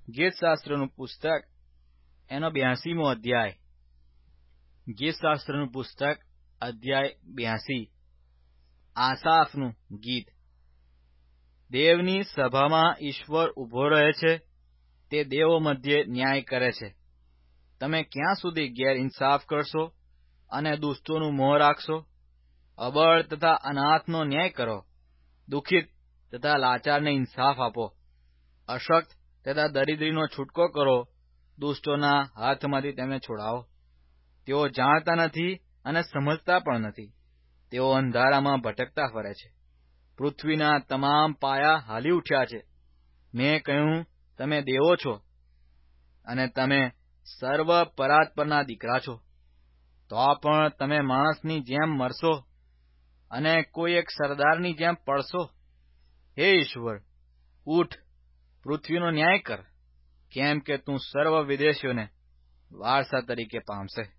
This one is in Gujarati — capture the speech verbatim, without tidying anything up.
ગીતશાસ્ત્રનું પુસ્તક એનો બ્યાસીમો અધ્યાય. ગીતશાસ્ત્રનું પુસ્તક અધ્યાય બ્યાસી. આસાફનું ગીત. દેવની સભામાં ઈશ્વર ઉભો રહે છે, તે દેવો મધ્યે ન્યાય કરે છે. તમે ક્યાં સુધી ગેરઇન્સાફ કરશો અને દુષ્ટોનું મોં રાખશો? અબળ તથા અનાથનો ન્યાય કરો, દુઃખિત તથા લાચારને ઇન્સાફ આપો. અશક્ત તથા દરિદ્રીનો છૂટકો કરો, દુષ્ટોના હાથમાંથી તેમને છોડાવો. તેઓ જાણતા નથી અને સમજતા પણ નથી, તેઓ અંધારામાં ભટકતા ફરે છે. પૃથ્વીના તમામ પાયા હાલી ઉઠ્યા છે. મેં કહ્યું, તમે દેવો છો અને તમે સર્વ પરાત્પરના દીકરા છો. તો પણ તમે માણસની જેમ મરશો અને કોઈ એક સરદારની જેમ પડશો. હે ઈશ્વર, ઉઠ, પૃથ્વીનો ન્યાય કર, કેમ કે તું સર્વ વિદેશીઓને વારસા તરીકે પામશે.